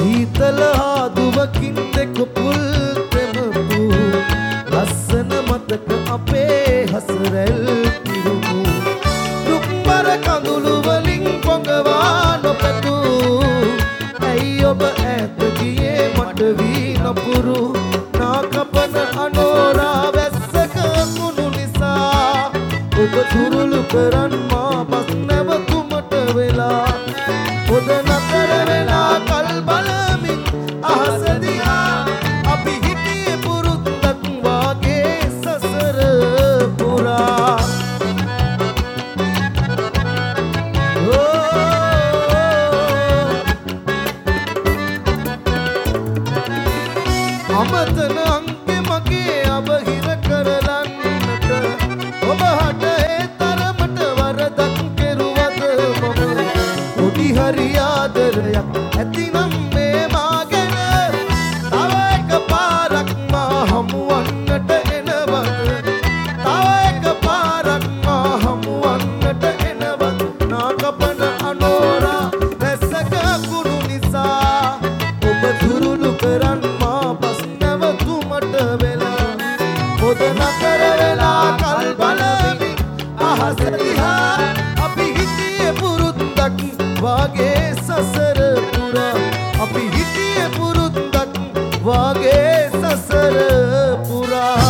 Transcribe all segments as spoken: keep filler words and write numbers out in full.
සීතල ආදුවකින් දෙක පුල් තෙමපු ලස්සන මතක අපේ හසරැල් පිරුමු දුක්බර කඳුළු වලින් පොඟවා නොපැතු ඇයි ඔබ ඈත ගියේ මට වී නපුරු නාකපන අනෝරා වැස්සක කුණු නිසා ඔබ තුරුළු කරන් මා බස් නැවතුමට වෙලා පොද නතර වෙලා කල් බලමින් අහස දිහා අපි හිටියේ පුරුද්දක් වාගේ සසර පුරා අමතන අංකෙ මගේ අබහිර කරලන්නට ඔබ හට ඒ තරමට වරදක් කෙරුවද මම පොඩි හරි ආදරයක් ඇතිනම් මේ මාගෙන තව එක පාරක් මා හමුවන්නට එනවද තව එක පාරක් මා හමුවන්නට එනවද නාකපන අනෝරා වැස්සක කුණු නිසා ඔබ දුරුළු කරන් මා බස් නැවතුමට වෙලා පොද නතර වෙලා කල් බලමින් අහස දිහා අපි හිටියේ පුරුද්දක් වාගේ සසර පුරා අපි හිටියේ පුරුද්දක් වාගේ සසර පුරා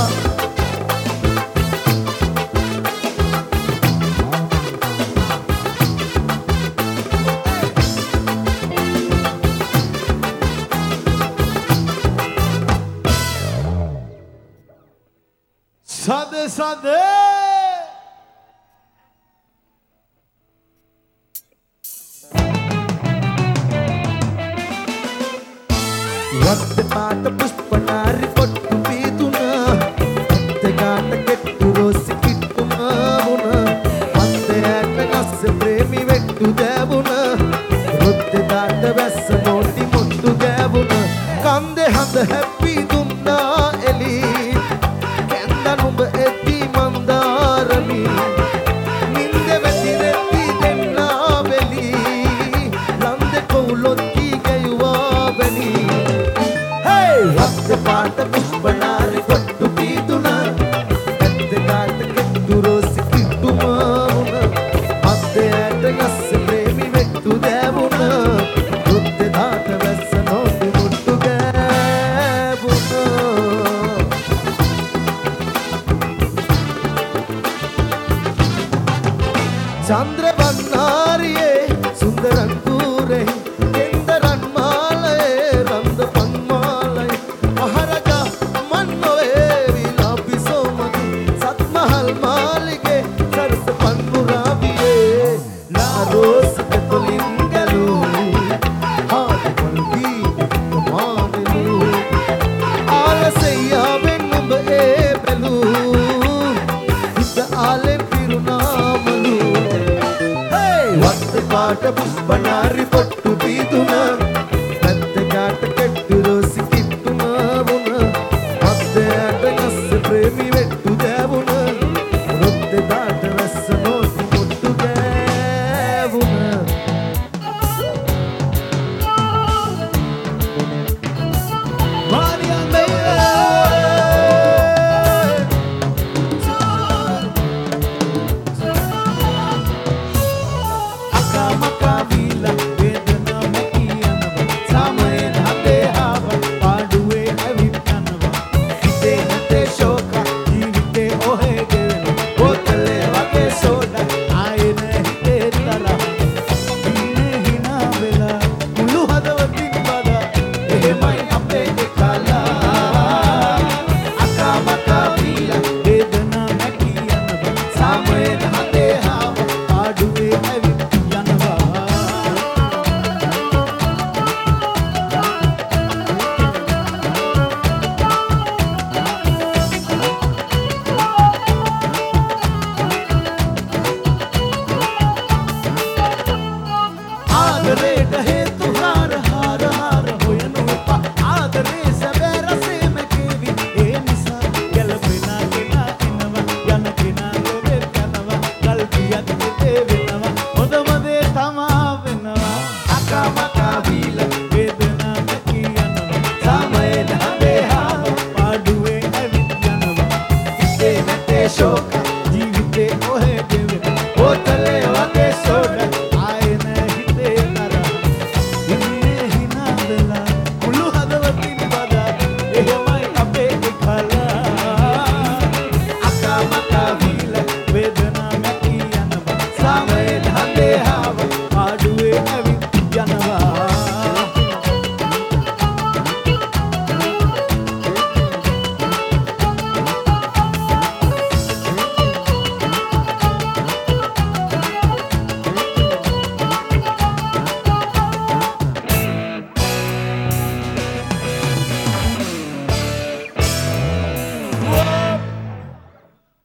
සද සද වත්ත පාට පුෂ්පනාරි පොට්ටු පීතුනා ඇත්ත ගාට කෙට්ටු රෝසි කිට්ටුම වුණ වත්ත ඇට ගස්ස ප්‍රේමි වෙට්ටු දෑවුණ රුද්ද දාට වැස්ස නෝටි මුට්ටු ගෑවුණ කන්දේ හඳ හැප්පි දුන්නා එලි කැන්ද නුඹ එති මන්දාරමි නින්ද වැතිරෙති දෙන්නා වෙලි ලන්ද කොවුලොත්ති ගැයුවා වැනි වත්ත පාට පුෂ්පනාරි පොට්ටු පීතුනා ඇත්ත ගාට කෙට්ටු රෝසි කිට්ටුම වුණ වත්ත ඇට ගස්ස ප්‍රේමි වෙට්ටු දෑවුණ රුද්ද දාට වැස්ස නෝටි මුට්ටු ගෑවුණ චන්ද්‍ර වන්නාරියේ සුන්දරන් කුරේ කෙන්දරන් මාලයේ රන්ද පන්මාලයේ මහරජා මන්නොවේ විලාපිසෝ මතු සත්මහල් මාලිගේ සරස පන්මුරාවියේ ලාරෝස් කතොලින් ගලු හාදපල් වී මානෙලු ආලසෙයා වෙන්නුඹ ඒ බැලු හිත ආලෙන් පිරුණාමලු වත්ත පාට පුෂ්පනාරි